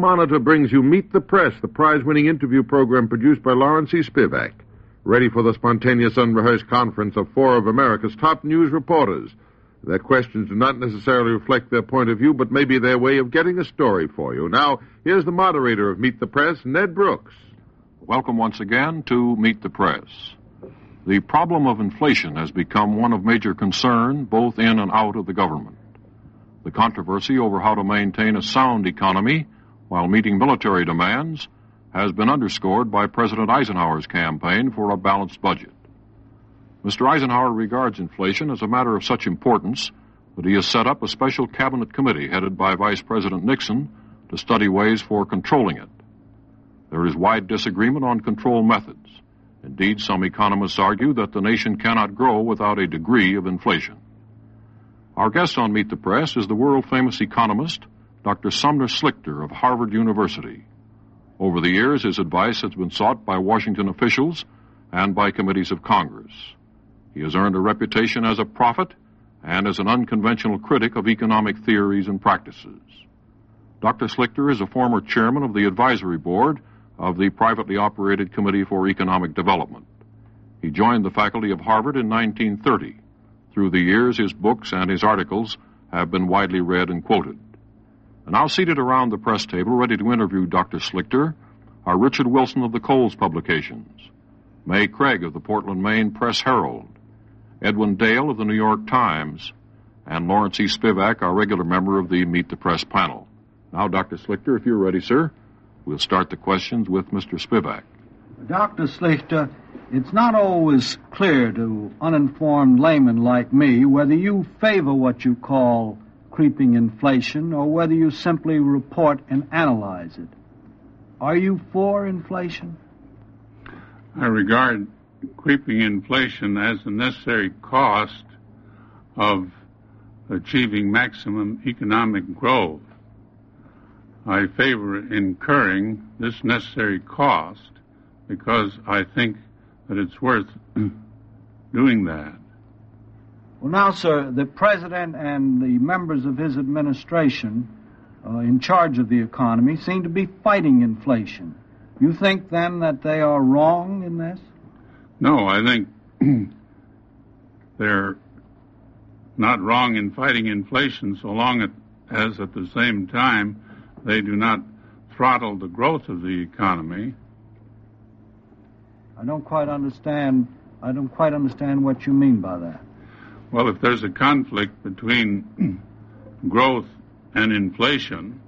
Monitor brings you Meet the Press, the prize-winning interview program produced by Lawrence E. Spivak. Ready for the spontaneous, unrehearsed conference of four of America's top news reporters. Their questions do not necessarily reflect their point of view, but may be their way of getting a story for you. Now, here's the moderator of Meet the Press, Ned Brooks. Welcome once again to Meet the Press. The problem of inflation has become one of major concern both in and out of the government. The controversy over how to maintain a sound economy while meeting military demands has been underscored by President Eisenhower's campaign for a balanced budget. Mr. Eisenhower regards inflation as a matter of such importance that he has set up a special cabinet committee headed by Vice President Nixon to study ways for controlling it. There is wide disagreement on control methods. Indeed, some economists argue that the nation cannot grow without a degree of inflation. Our guest on Meet the Press is the world-famous economist, Dr. Sumner Slichter of Harvard University. Over the years, his advice has been sought by Washington officials and by committees of Congress. He has earned a reputation as a prophet and as an unconventional critic of economic theories and practices. Dr. Slichter is a former chairman of the advisory board of the privately operated Committee for Economic Development. He joined the faculty of Harvard in 1930. Through the years, his books and his articles have been widely read and quoted. And now seated around the press table, ready to interview Dr. Slichter, are Richard Wilson of the Coles Publications, May Craig of the Portland, Maine Press Herald, Edwin Dale of the New York Times, and Lawrence E. Spivak, our regular member of the Meet the Press panel. Now, Dr. Slichter, if you're ready, sir, we'll start the questions with Mr. Spivak. Dr. Slichter, it's not always clear to uninformed laymen like me whether you favor what you call creeping inflation or whether you simply report and analyze it. Are you for inflation? I regard creeping inflation as a necessary cost of achieving maximum economic growth. I favor incurring this necessary cost because I think that it's worth doing that. Well, now, sir, the president and the members of his administration in charge of the economy seem to be fighting inflation. You think, then, that they are wrong in this? No, I think they're not wrong in fighting inflation so long as at the same time they do not throttle the growth of the economy. I don't quite understand what you mean by that. Well, if there's a conflict between growth and inflation,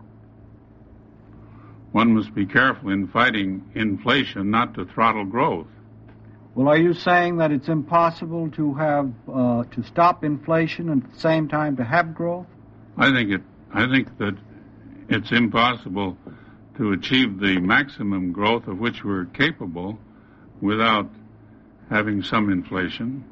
one must be careful in fighting inflation not to throttle growth. Well, are you saying that it's impossible to have to stop inflation and at the same time to have growth? I think that it's impossible to achieve the maximum growth of which we're capable without having some inflation.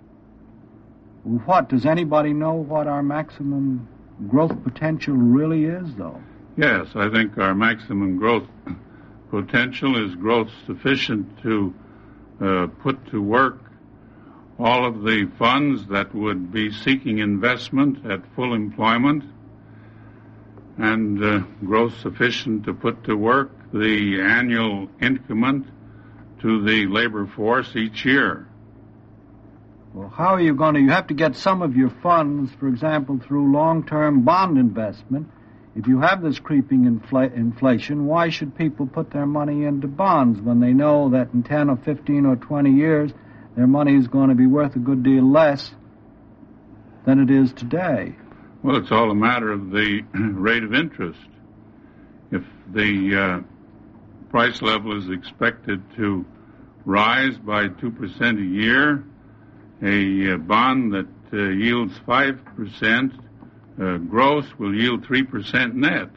What? Does anybody know what our maximum growth potential really is, though? Yes, I think our maximum growth potential is growth sufficient to put to work all of the funds that would be seeking investment at full employment and growth sufficient to put to work the annual increment to the labor force each year. Well, how are you going to... You have to get some of your funds, for example, through long-term bond investment. If you have this creeping inflation, why should people put their money into bonds when they know that in 10 or 15 or 20 years their money is going to be worth a good deal less than it is today? Well, it's all a matter of the rate of interest. If the price level is expected to rise by 2% a year, a bond that yields 5% gross will yield 3% net.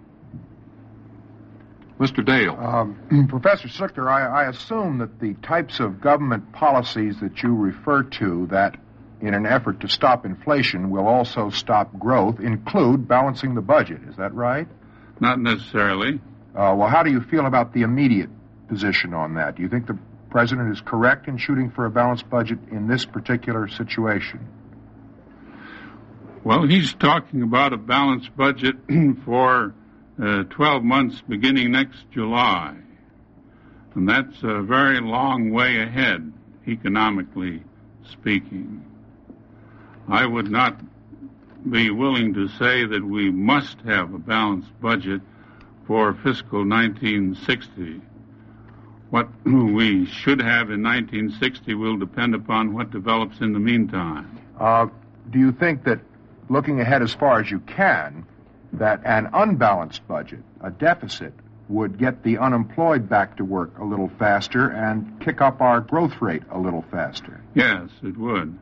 Mr. Dale. Professor Slichter, I assume that the types of government policies that you refer to that, in an effort to stop inflation, will also stop growth, include balancing the budget. Is that right? Not necessarily. Well, how do you feel about the immediate position on that? Do you think the president is correct in shooting for a balanced budget in this particular situation? Well, he's talking about a balanced budget for 12 months beginning next July. And that's a very long way ahead, economically speaking. I would not be willing to say that we must have a balanced budget for fiscal 1960. What we should have in 1960 will depend upon what develops in the meantime. Do you think that, looking ahead as far as you can, that an unbalanced budget, a deficit, would get the unemployed back to work a little faster and kick up our growth rate a little faster? Yes, it would.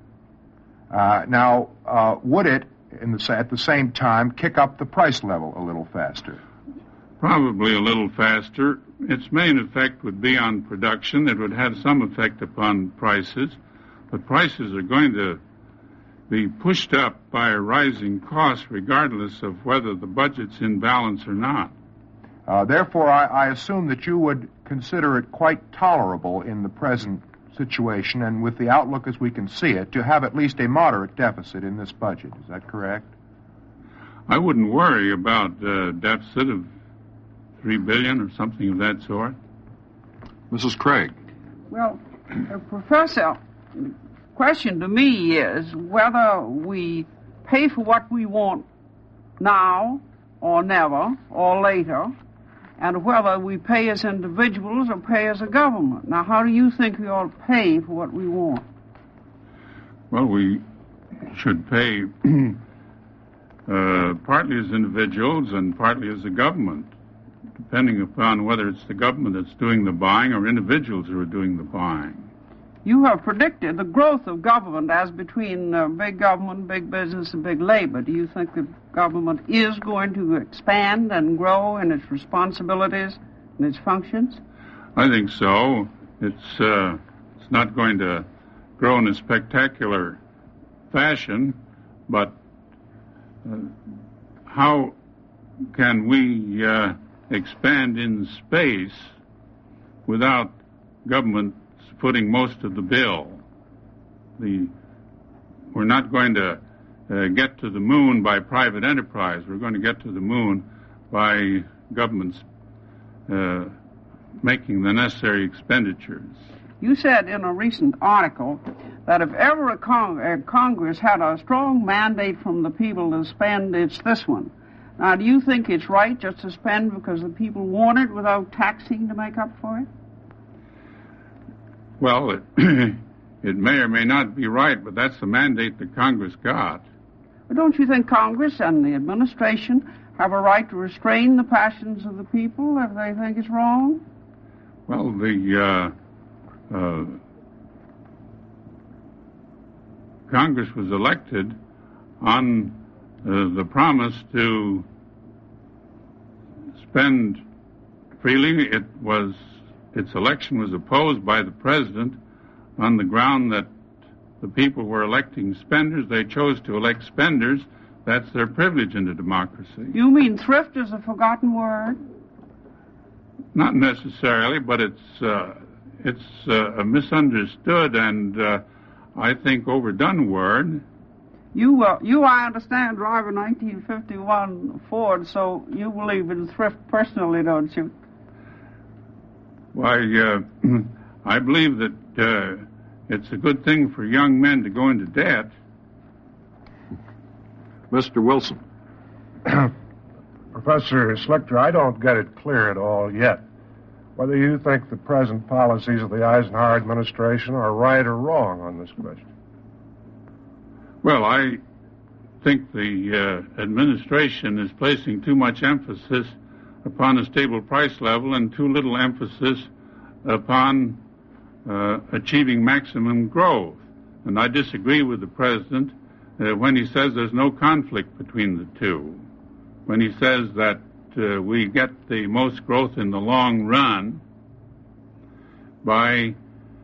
Now, would it, at the same time, kick up the price level a little faster? Probably a little faster. Its main effect would be on production. It would have some effect upon prices, but prices are going to be pushed up by a rising cost regardless of whether the budget's in balance or not. Therefore, I assume that you would consider it quite tolerable in the present situation and with the outlook as we can see it to have at least a moderate deficit in this budget. Is that correct? I wouldn't worry about a deficit of $3 billion or something of that sort. Mrs. Craig. Well, Professor, the question to me is whether we pay for what we want now or never or later, and whether we pay as individuals or pay as a government. Now, how do you think we ought to pay for what we want? Well, we should pay partly as individuals and partly as a government, depending upon whether it's the government that's doing the buying or individuals who are doing the buying. You have predicted the growth of government as between big government, big business, and big labor. Do you think the government is going to expand and grow in its responsibilities and its functions? I think so. It's not going to grow in a spectacular fashion, but how can we expand in space without government footing most of the bill? We're not going to get to the moon by private enterprise. We're going to get to the moon by governments making the necessary expenditures. You said in a recent article that if ever a Congress had a strong mandate from the people to spend, it's this one. Now, do you think it's right just to spend because the people want it without taxing to make up for it? Well, it may or may not be right, but that's the mandate that Congress got. But don't you think Congress and the administration have a right to restrain the passions of the people if they think it's wrong? Well, the Congress was elected on the promise to spend freely. Its election was opposed by the president on the ground that the people were electing spenders. They chose to elect spenders. That's their privilege in a democracy. You mean thrift is a forgotten word? Not necessarily, but it's a misunderstood and I think overdone word. You, I understand, drive a 1951 Ford, so you believe in thrift personally, don't you? Why, I believe that it's a good thing for young men to go into debt. Mr. Wilson. Professor Schlichter, I don't get it clear at all yet whether you think the present policies of the Eisenhower administration are right or wrong on this question. Well, I think the administration is placing too much emphasis upon a stable price level and too little emphasis upon achieving maximum growth. And I disagree with the president when he says there's no conflict between the two. When he says that we get the most growth in the long run by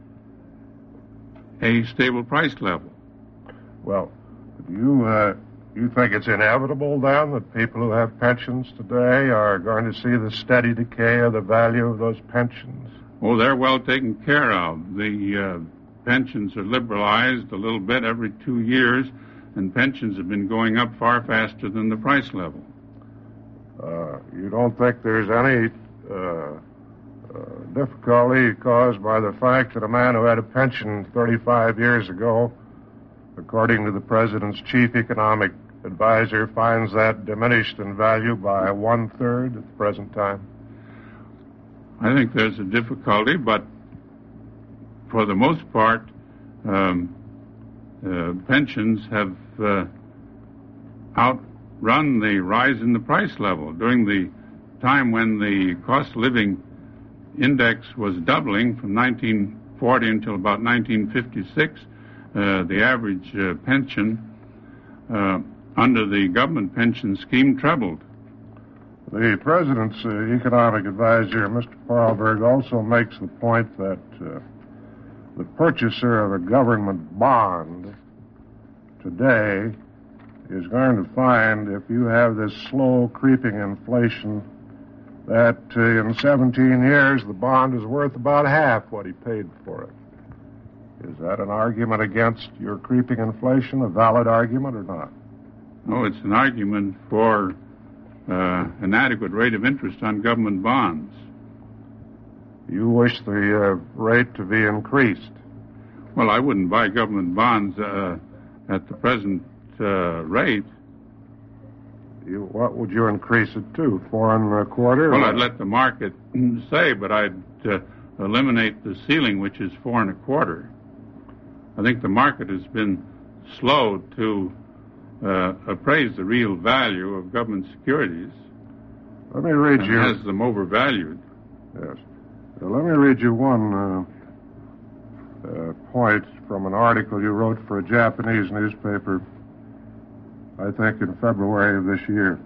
a stable price level. Well, you think it's inevitable, then, that people who have pensions today are going to see the steady decay of the value of those pensions? Oh, they're well taken care of. The pensions are liberalized a little bit every 2 years, and pensions have been going up far faster than the price level. You don't think there's any difficulty caused by the fact that a man who had a pension 35 years ago, according to the president's chief economic advisor, finds that diminished in value by 1/3 at the present time? I think there's a difficulty, but for the most part, pensions have outrun the rise in the price level. During the time when the cost of living index was doubling from 1940 until about 1956, the average pension under the government pension scheme trebled. The president's economic advisor, Mr. Paarlberg, also makes the point that the purchaser of a government bond today is going to find, if you have this slow creeping inflation, that in 17 years the bond is worth about half what he paid for it. Is that an argument against your creeping inflation, a valid argument or not? No, it's an argument for an adequate rate of interest on government bonds. You wish the rate to be increased? Well, I wouldn't buy government bonds at the present rate. What would you increase it to? 4 1/4? Well, I'd let the market say, but I'd eliminate the ceiling, which is 4 1/4. I think the market has been slow to appraise the real value of government securities. Let me read you. Has them overvalued. Yes. Let me read you one point from an article you wrote for a Japanese newspaper, I think in February of this year.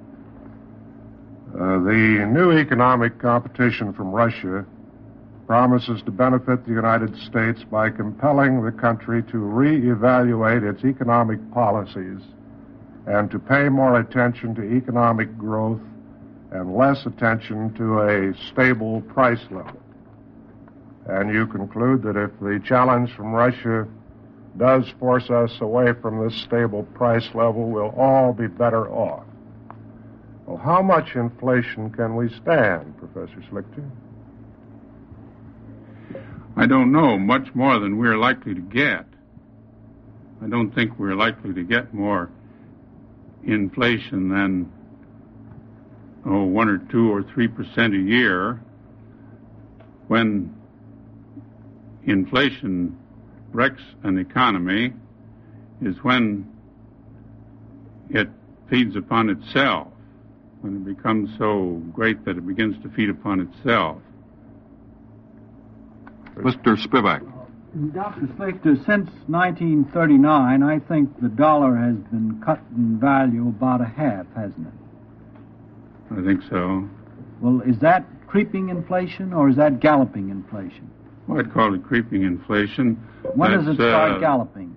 The new economic competition from Russia promises to benefit the United States by compelling the country to reevaluate its economic policies and to pay more attention to economic growth and less attention to a stable price level. And you conclude that if the challenge from Russia does force us away from this stable price level, we'll all be better off. Well, how much inflation can we stand, Professor Schlichter? I don't know. Much more than we're likely to get. I don't think we're likely to get more inflation than 1 or 2 or 3% a year. When inflation wrecks an economy is when it feeds upon itself, when it becomes so great that it begins to feed upon itself. Mr. Spivak. Dr. Schlichter, since 1939, I think the dollar has been cut in value about a half, hasn't it? I think so. Well, is that creeping inflation or is that galloping inflation? Well, I'd call it creeping inflation. When does it start galloping?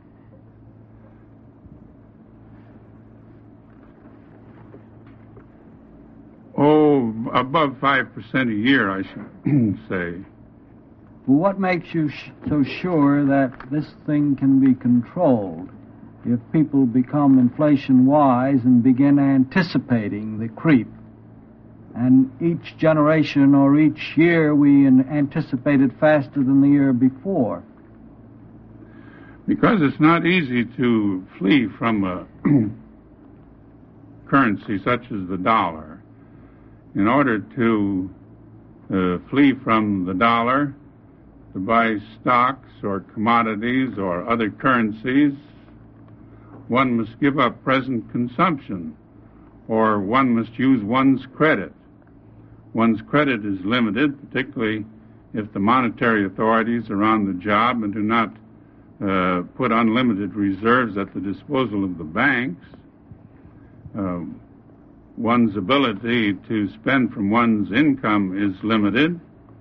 Above 5% a year, I should say. Well, what makes you so sure that this thing can be controlled if people become inflation-wise and begin anticipating the creep? And each generation or each year we anticipate it faster than the year before. Because it's not easy to flee from a currency such as the dollar. In order to flee from the dollar, to buy stocks or commodities or other currencies, one must give up present consumption, or one must use one's credit. One's credit is limited, particularly if the monetary authorities are on the job and do not put unlimited reserves at the disposal of the banks. One's ability to spend from one's income is limited.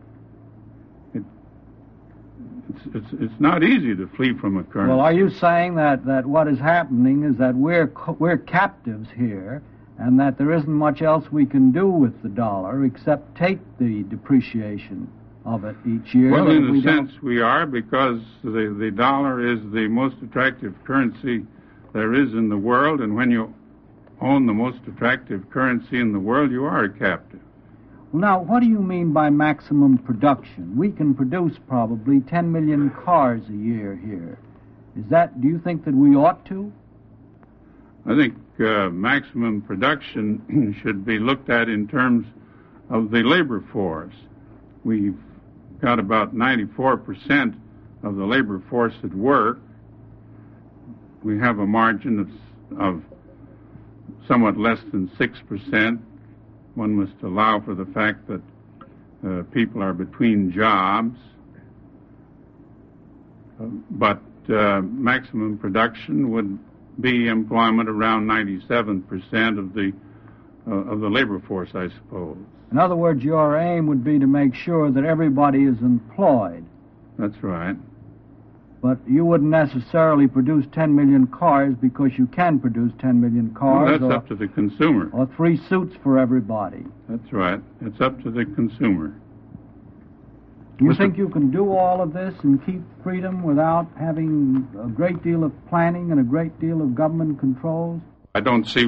It's not easy to flee from a currency. Well, are you saying that what is happening is that we're captives here, and that there isn't much else we can do with the dollar except take the depreciation of it each year? Well, in a sense we are, because the dollar is the most attractive currency there is in the world, and when you own the most attractive currency in the world, you are a captive. Well, now, what do you mean by maximum production? We can produce probably 10 million cars a year here. Do you think that we ought to? I think maximum production should be looked at in terms of the labor force. We've got about 94% of the labor force at work. We have a margin of somewhat less than 6%. One must allow for the fact that people are between jobs. But maximum production would be employment around 97% of the labor force, I suppose. In other words, your aim would be to make sure that everybody is employed. That's right. But you wouldn't necessarily produce 10 million cars because you can produce 10 million cars. Well, that's up to the consumer. Or 3 suits for everybody. That's right. It's up to the consumer. Do you think you can do all of this and keep freedom without having a great deal of planning and a great deal of government controls? I don't see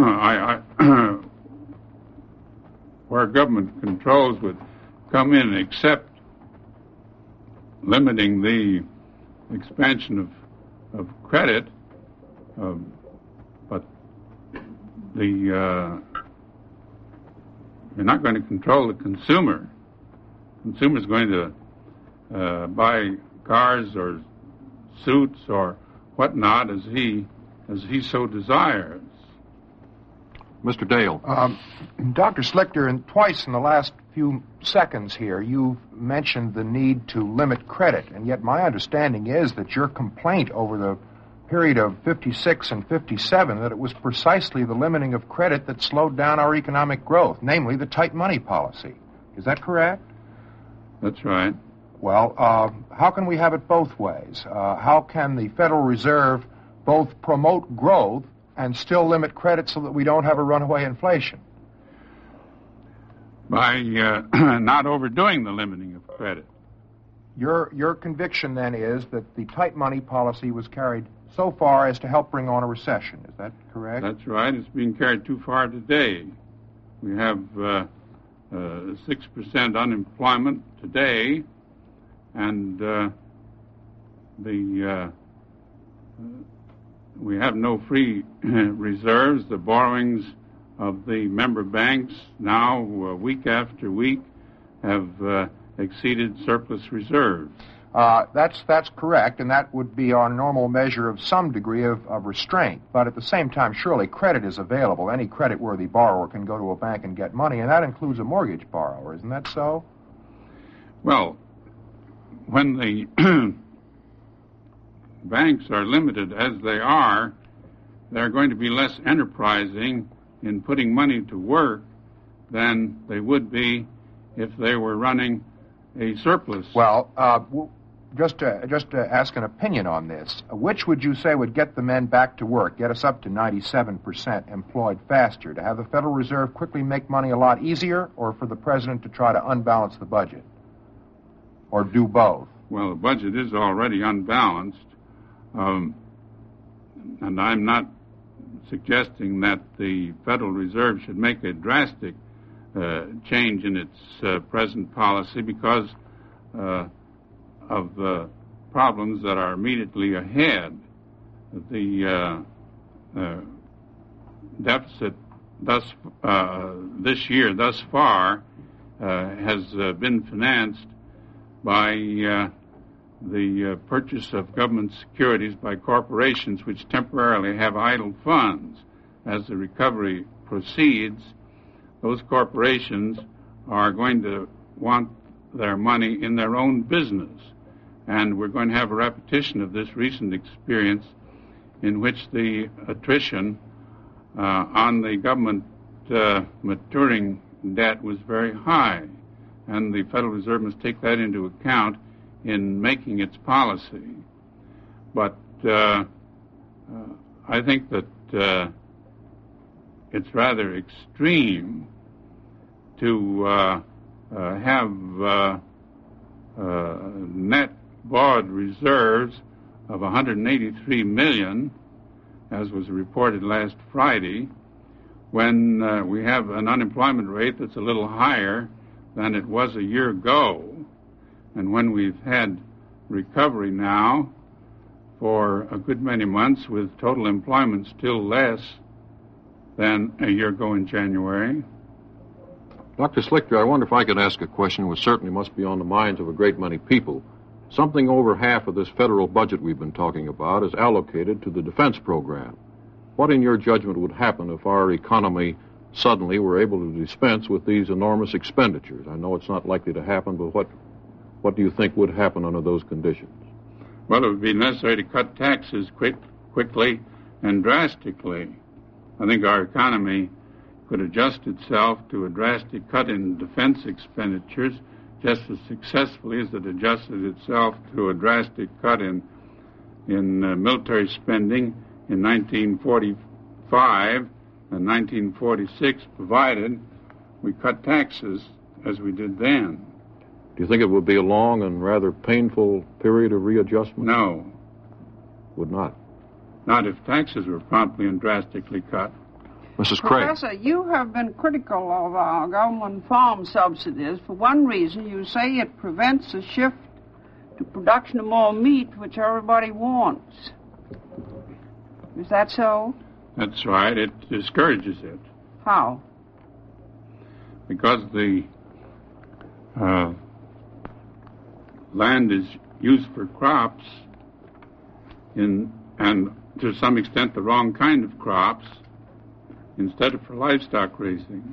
where government controls would come in except limiting the expansion of credit, but you're not going to control the consumer. The consumer's going to buy cars or suits or whatnot as he so desires. Mr. Dale. Dr. Slichter, twice in the last few seconds here, you've mentioned the need to limit credit, and yet my understanding is that your complaint over the period of 56 and 57, that it was precisely the limiting of credit that slowed down our economic growth, namely the tight money policy. Is that correct? That's right. Well, how can we have it both ways? How can the Federal Reserve both promote growth and still limit credit so that we don't have a runaway inflation? By not overdoing the limiting of credit. Your conviction, then, is that the tight money policy was carried so far as to help bring on a recession. Is that correct? That's right. It's being carried too far today. We have 6% unemployment today, and we have no free reserves. The borrowings of the member banks now, week after week, have exceeded surplus reserves. That's correct, and that would be our normal measure of some degree of restraint. But at the same time, surely credit is available. Any credit-worthy borrower can go to a bank and get money, and that includes a mortgage borrower. Isn't that so? Well, when the banks are limited as they are, they're going to be less enterprising in putting money to work than they would be if they were running a surplus. Well, just to ask an opinion on this, which would you say would get the men back to work, get us up to 97% employed faster, to have the Federal Reserve quickly make money a lot easier, or for the President to try to unbalance the budget? Or do both? Well, the budget is already unbalanced, and I'm not suggesting that the Federal Reserve should make a drastic change in its present policy because of the problems that are immediately ahead. The deficit this year, thus far, has been financed by the purchase of government securities by corporations which temporarily have idle funds. As the recovery proceeds, those corporations are going to want their money in their own business. And we're going to have a repetition of this recent experience in which the attrition on the government maturing debt was very high. And the Federal Reserve must take that into account in making its policy. But I think that it's rather extreme to have net borrowed reserves of $183 million, as was reported last Friday, when we have an unemployment rate that's a little higher than it was a year ago, and when we've had recovery now for a good many months with total employment still less than a year ago in January. Dr. Slichter, I wonder if I could ask a question which certainly must be on the minds of a great many people. Something over half of this federal budget we've been talking about is allocated to the defense program. What, in your judgment, would happen if our economy suddenly were able to dispense with these enormous expenditures? I know it's not likely to happen, but what do you think would happen under those conditions? Well, it would be necessary to cut taxes quickly and drastically. I think our economy could adjust itself to a drastic cut in defense expenditures just as successfully as it adjusted itself to a drastic cut in military spending in 1945 and 1946, provided we cut taxes as we did then. Do you think it would be a long and rather painful period of readjustment? No. Would not? Not if taxes were promptly and drastically cut. Mrs. Craig. Professor, you have been critical of our government farm subsidies. For one reason, you say it prevents a shift to production of more meat, which everybody wants. Is that so? That's right. It discourages it. How? Because the land is used for crops and to some extent the wrong kind of crops instead of for livestock raising.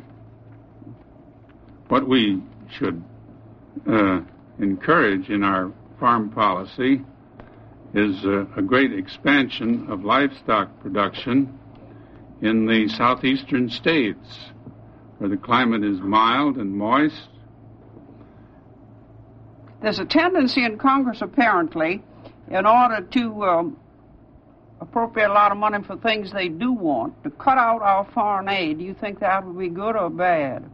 What we should encourage in our farm policy is a great expansion of livestock production in the southeastern states where the climate is mild and moist. There's a tendency in Congress, apparently, in order to appropriate a lot of money for things they do want, to cut out our foreign aid. Do you think that would be good or bad?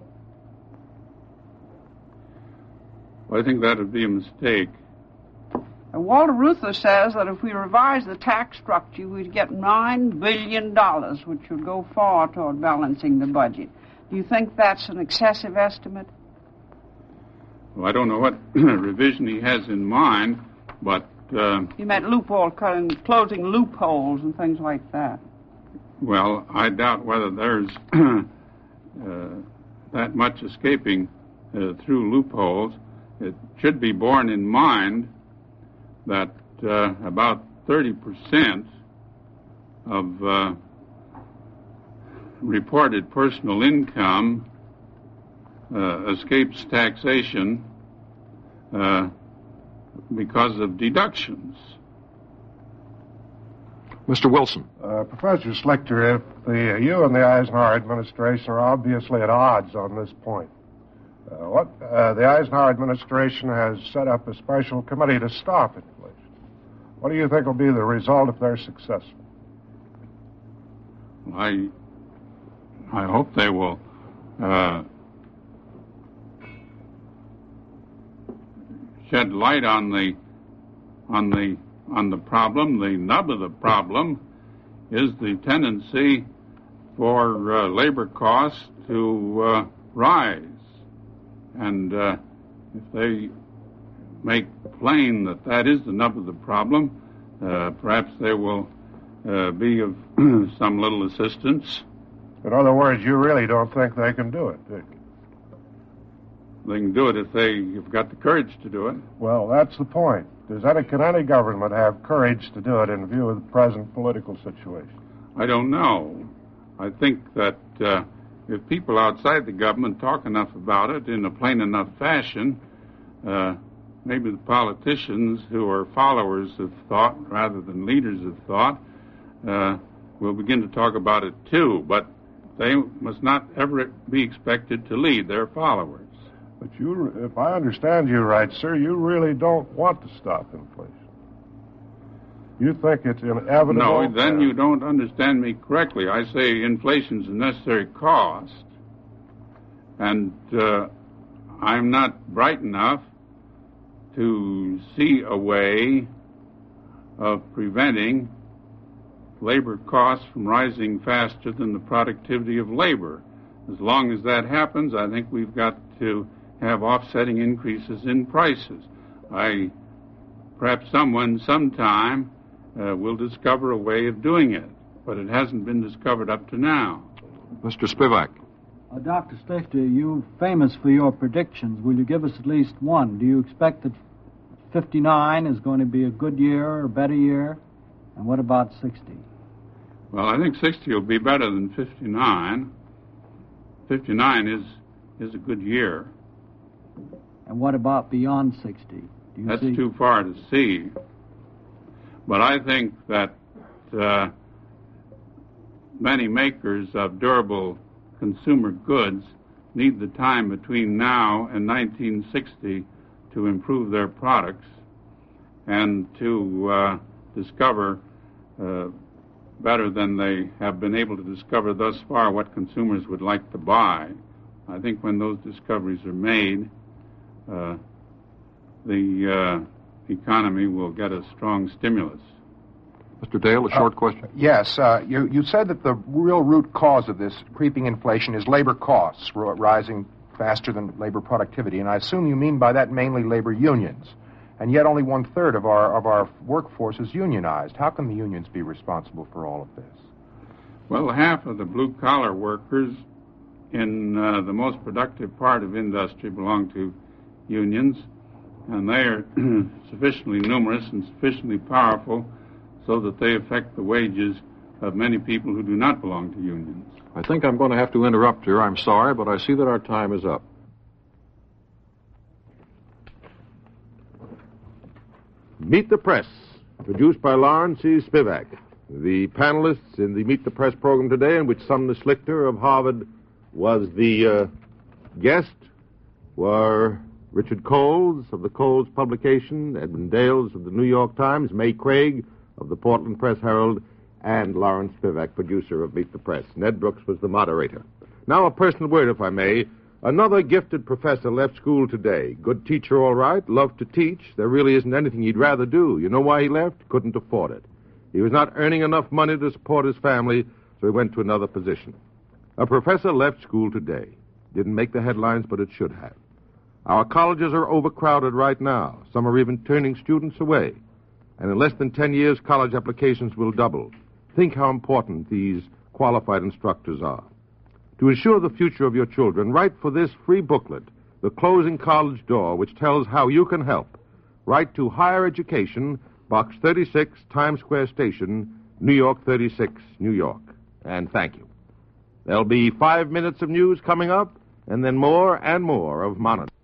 Well, I think that would be a mistake. Walter Reuther says that if we revise the tax structure, we'd get $9 billion, which would go far toward balancing the budget. Do you think that's an excessive estimate? Well, I don't know what revision he has in mind, but... He meant closing loopholes and things like that. Well, I doubt whether there's that much escaping through loopholes. It should be borne in mind that about 30% of reported personal income escapes taxation because of deductions. Mr. Wilson. Professor Slichter, if you and the Eisenhower administration are obviously at odds on this point, the Eisenhower administration has set up a special committee to stop inflation. What do you think will be the result if they're successful? I hope they will shed light on the problem. The nub of the problem is the tendency for labor costs to rise. And if they make plain that that is the nub of the problem, perhaps they will be of some little assistance. In other words, you really don't think they can do it, do you? They can do it if they've got the courage to do it. Well, that's the point. Can any government have courage to do it in view of the present political situation? I don't know. I think that if people outside the government talk enough about it in a plain enough fashion, maybe the politicians who are followers of thought rather than leaders of thought will begin to talk about it too. But they must not ever be expected to lead their followers. But if I understand you right, sir, you really don't want to stop inflation. You think it's inevitable? No, then you don't understand me correctly. I say inflation's a necessary cost, and I'm not bright enough to see a way of preventing labor costs from rising faster than the productivity of labor. As long as that happens, I think we've got to have offsetting increases in prices. Perhaps someone sometime will discover a way of doing it, but it hasn't been discovered up to now. Mr. Spivak. Dr. Stifter, you're famous for your predictions. Will you give us at least one? Do you expect that 59 is going to be a good year or a better year? And what about 60? Well, I think 60 will be better than 59. 59 is a good year. And what about beyond 60? That's too far to see. But I think that many makers of durable consumer goods need the time between now and 1960 to improve their products and to discover better than they have been able to discover thus far what consumers would like to buy. I think when those discoveries are made, the economy will get a strong stimulus. Mr. Dale, a short question. Yes. You said that the real root cause of this creeping inflation is labor costs rising faster than labor productivity, and I assume you mean by that mainly labor unions. And yet only 1/3 of our workforce is unionized. How can the unions be responsible for all of this? Well, half of the blue-collar workers in the most productive part of industry belong to unions, and they are sufficiently numerous and sufficiently powerful so that they affect the wages of many people who do not belong to unions. I think I'm going to have to interrupt here. I'm sorry, but I see that our time is up. Meet the Press, produced by Lawrence E. Spivak. The panelists in the Meet the Press program today, in which Sumner Slichter of Harvard was the guest, were Richard Coles of the Coles publication, Edmund Dales of the New York Times, May Craig of the Portland Press Herald, and Lawrence Spivak, producer of Meet the Press. Ned Brooks was the moderator. Now a personal word, if I may. Another gifted professor left school today. Good teacher, all right, loved to teach. There really isn't anything he'd rather do. You know why he left? Couldn't afford it. He was not earning enough money to support his family, so he went to another position. A professor left school today. Didn't make the headlines, but it should have. Our colleges are overcrowded right now. Some are even turning students away. And in less than 10 years, college applications will double. Think how important these qualified instructors are. To ensure the future of your children, write for this free booklet, The Closing College Door, which tells how you can help. Write to Higher Education, Box 36, Times Square Station, New York 36, New York. And thank you. There'll be 5 minutes of news coming up, and then more and more of Monitor.